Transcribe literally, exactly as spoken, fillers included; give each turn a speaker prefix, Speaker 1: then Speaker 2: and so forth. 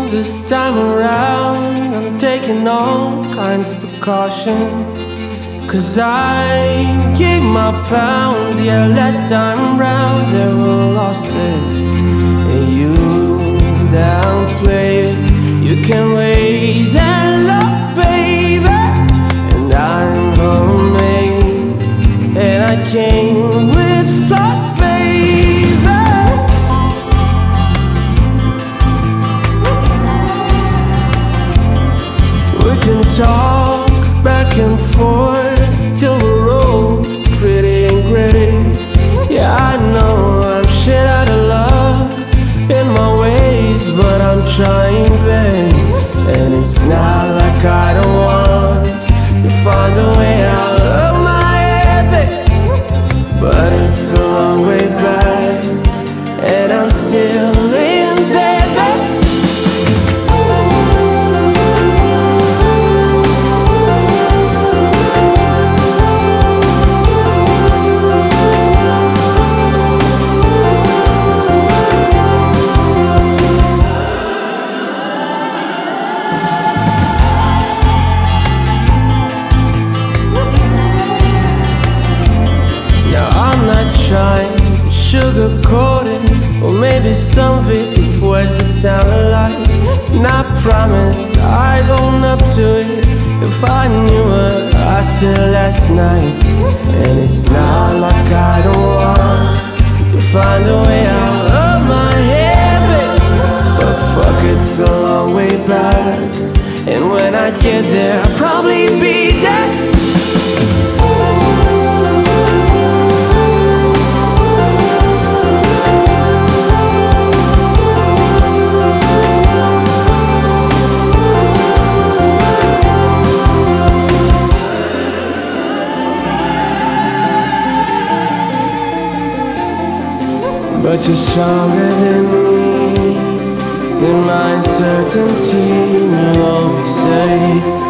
Speaker 1: This time around I'm taking all kinds of precautions, 'cause I gave my pound, yeah, last time round there were losses. And you downplay it, you can weigh that love, baby. And I'm homemade, and I came with flaws, baby. We can talk back and forth till we're old, pretty and gray. Yeah, I know I'm shit out of love in my ways, but I'm trying, babe. And it's not like I don't want to find a way out of my head, babe, but it's a long way back, and I'm still in bed, babe. Trying to sugarcoat it, or maybe some of it with words that sound alike. And I promise I'd own up to it if I knew what I said last night. And it's not like I don't want to find a way out of my head, babe, but fuck, it's a long way back, and when I get there I'll probably be dead. But you're stronger than me, than my uncertainty, you always say.